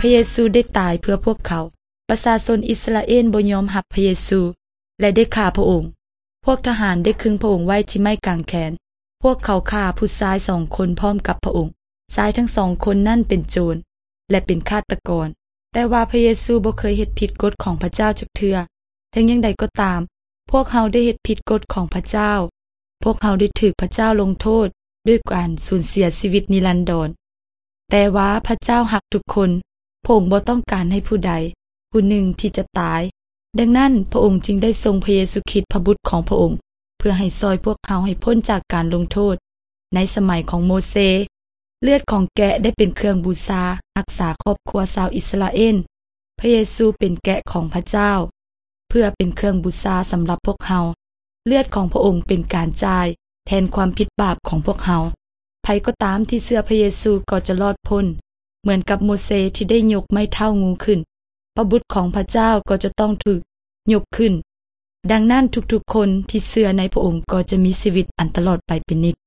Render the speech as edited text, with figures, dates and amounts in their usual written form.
ระเยซูได้ตายเพื่อพวกเขาประชาชนอิสราเอลบ่ยอมรับพระเยซูและได้ฆ่าพระองค์พวกทหารได้ขึงพระองค์ไว้ที่ไม้กางแขนพวกเขาฆ่าผู้ชาย2 คนพร้อมกับพระองค์ชายทั้ง2 คนนั่นเป็นโจรและเป็นฆาตกรแต่ว่าพระเยซูบ่เคยเฮ็ดผิดกฎของพระเจ้าจักเทื่อถึงอย่างใดก็ตามพวกเฮาได้เฮ็ดผิดกฎของพระเจ้าพวกเฮาได้ถูกพระเจ้าลงโทษด้วยการสูญเสียชีวิตนิรันดรแต่ว่าพระเจ้ารักทุกคนพระองค์บ่ต้องการให้ผู้ใดผู้หนึ่งที่จะตายดังนั้นพระองค์จึงได้ทรงพระเยซูคริสต์พระบุตรของพระองค์เพื่อให้ซอยพวกเฮาให้พ้นจากการลงโทษในสมัยของโมเสเลือดของแกะได้เป็นเครื่องบูชารักษาครอบครัวชาวอิสราเอลพระเยซูเป็นแกะของพระเจ้าเพื่อเป็นเครื่องบูชาสำหรับพวกเฮาเลือดของพระองค์เป็นการจ่ายแทนความผิดบาปของพวกเฮาใครก็ตามที่เชื่อพระเยซูก็จะรอดพ้นเหมือนกับโมเสที่ได้ยกไม้เท่างูขึ้นพระบุตรของพระเจ้าก็จะต้องถูกยกขึ้นดังนั้นทุกๆคนที่เชื่อในพระองค์ก็จะมีชีวิตอันตลอดไปเป็นนิจ